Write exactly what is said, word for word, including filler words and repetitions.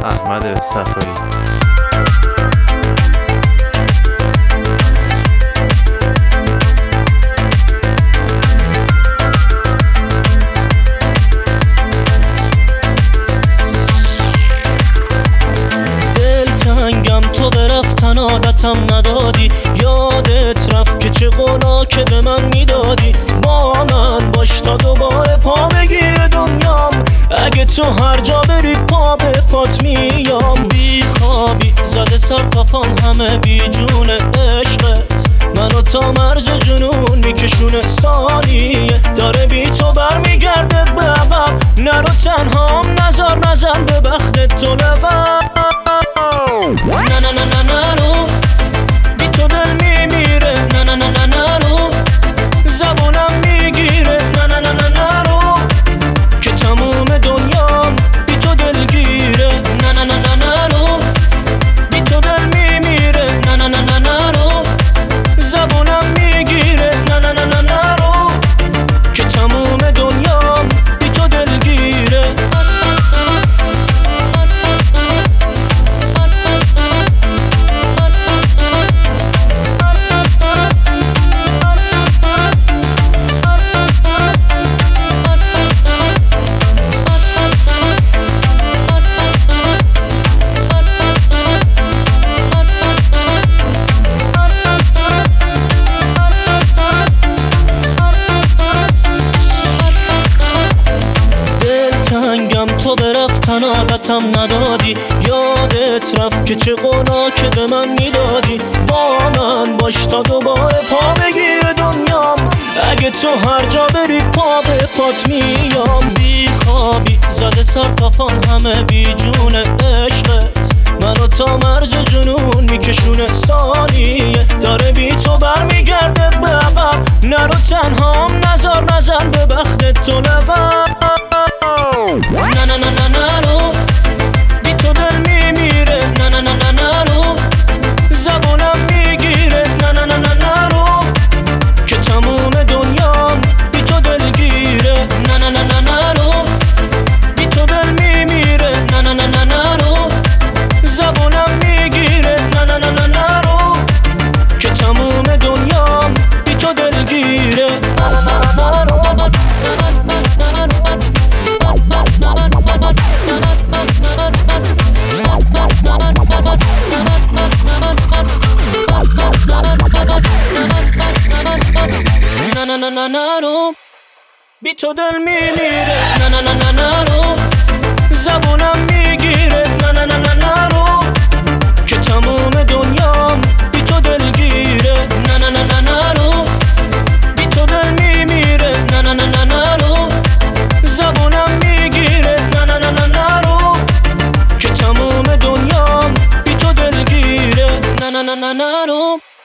احمد صفایی. دلتنگم تو به رفتن عادتم ندادی، یادت رفت که چه قولا که به من میدادی. با من باش تا دوباره پا بگیر دنیام، اگه تو هر جا بری پا به پات میام. بی خوابی زده سر تا پام همه بی جون عشقت، منو تا مرز جنون میکشونه. ثانیه داره بی تو برمیگرده به عقب، نرو تنهام نزار نزن به بخت تو لبم. نه نه نه نه نرو بی تو دل میمیره، نه نه نه نه نرو زبونم میگیره، نه نه نه نه نرو که تموم دنیام بی تو دلگیره. نه نه نه نه نرو بی تو دل میمیره، نه نه نه نه نرو زبونم میگیره، نه نه نه نه نرو که تموم دنیام بی تو دلگیره. تو به رفتن عادتم ندادی، یادت رفت که چه قولا که به من میدادی. با من باش تا دوباره پا بگیر دنیام، اگه تو هر جا بری پا به پات میام. بی خوابی زده سر تا پام همه بی جون عشقت، منو تا مرز جنون میکشونه. ثانیه داره بی تو برمیگرده به عقب، نرو تنهام نزار نزن به بخت تو لبم. نه نه نه نه نرو بی تو دل میمیره، نه نه نه نه نرو زبونم میگیره، نه نه نه نه نرو که تموم دنیام بی تو دلگیره. نه نه نه نه نرو بی تو دل میمیره، نه نه نه نه نرو زبونم میگیره، نه نه نه نه نرو که تموم دنیام بی تو دلگیره. نه نه نه نه نرو نه نه نه نرو بی تو دل میمیره، نه نه نه نه نرو زبونم میگیره، نه نه نه نه نرو که تموم دنیام بی تو دلگیره. نه نه نه نه نرو بی تو دل میمیره، نه نه نه نه نرو زبونم میگیره، نه نه نه نه نرو که تموم دنیام بی تو دلگیره. نه نه نه نه نرو